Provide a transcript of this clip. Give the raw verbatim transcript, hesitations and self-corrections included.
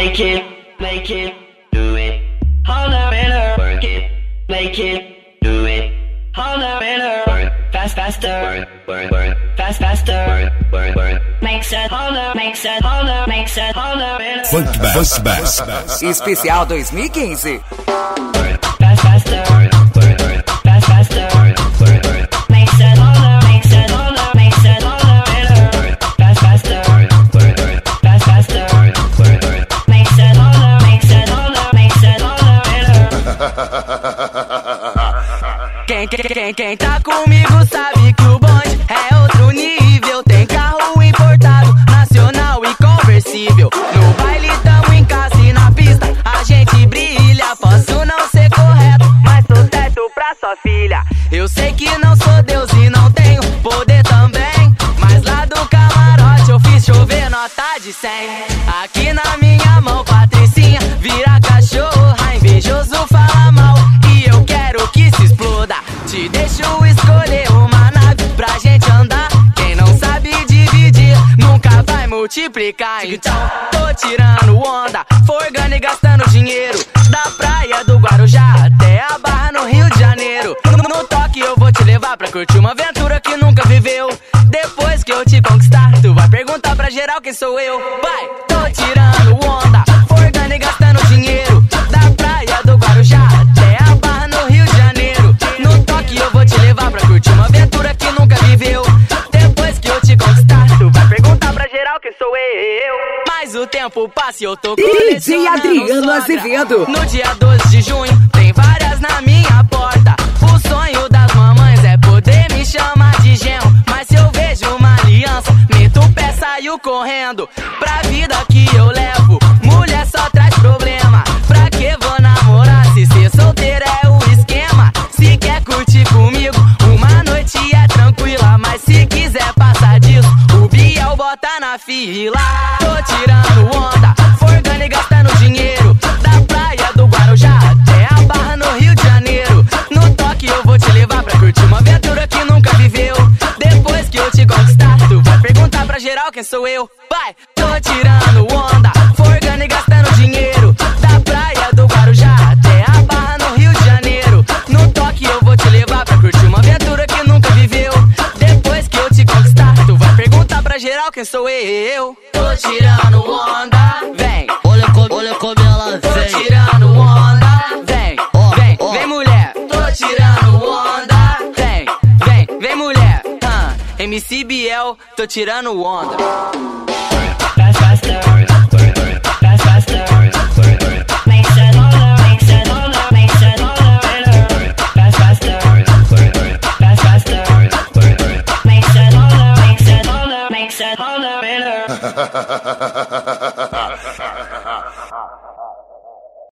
make it, make it, do it. Hold up and her, work it, make it, do it. Hold up and her, work, fast, faster, work, work, work, fast, faster, work, work, work. Makes it, hold up, makes it, hold up, makes it, hold up and her. Funk Bass, Especial dois mil e quinze. Work, fast, faster, work, work, work, fast, faster, work, work, work. Makes it, hold up, makes it, hold up, makes it, hold up and her. Work, fast, faster, work, work, work, fast, faster, work, work, work. Makes it, hold up, makes it, hold up, makes it, hold up and her. Quem, quem, quem, quem tá comigo sabe que o bonde é outro nível. Tem carro importado, nacional e conversível. No baile tamo em casa e na pista a gente brilha. Posso não ser correto, mas tô certo pra sua filha. Eu sei que não sou Deus e não tenho poder também, mas lá do camarote eu fiz chover nota de cem. Aqui na minha mão, Patricinha vira cachorra. Invejoso fala mal e eu quero que se exploda. Te deixo escolher uma nave pra gente andar. Quem não sabe dividir nunca vai multiplicar. Então tô tirando onda, forgando e gastando dinheiro. Da praia do Guarujá até a Barra no Rio de Janeiro. No toque eu vou te levar pra curtir uma aventura que nunca viveu. Depois que eu te conquistar, tu vai perguntar pra geral quem sou eu. Vai, tô tirando onda, forgando e gastando dinheiro. Da praia do Guarujá até a Barra no Rio de Janeiro. No toque eu vou te levar pra curtir uma aventura que nunca viveu. Depois que eu te conquistar, tu vai perguntar pra geral quem sou eu. Mas o tempo passa e eu tô D J Adriano Azevedo. No dia doze de junho tem várias na minha porta. O sonho das mamães é poder me chamar de genro, mas se eu vejo uma aliança, meto o pé, saio correndo. Pra vida que eu levo, mulher só traz problema. Pra que vou namorar se ser solteira é o esquema? Se quer curtir comigo, uma noite é tranquila, mas se quiser passar disso, o Biel bota na fila. Tô tirando onda, forgando e gastando dinheiro. Da praia do Guarujá até a Barra no Rio de Janeiro. No toque eu vou te levar pra curtir uma aventura que nunca viveu. Depois que eu te conquistar, tu vai perguntar pra geral quem sou eu. Vai, tô tirando onda, forgando e gastando dinheiro. Da praia do Guarujá até a Barra no Rio de Janeiro. No toque eu vou te levar pra curtir uma aventura que nunca viveu. Depois que eu te conquistar, tu vai perguntar pra geral quem sou eu. Tô tirando onda, vem. Olha como, olha como ela Tô vem. tirando onda, vem, Ó, vem, ó. vem mulher. Tô tirando onda, vem, vem, vem mulher. Ah, M C Biel, tô tirando onda. Fast, faster, fast, faster, makes it, hold up, makes it, hold up, makes it, hold up and her. Fast, faster, fast, faster, makes it, hold up, makes it, hold up, makes it, hold up and her.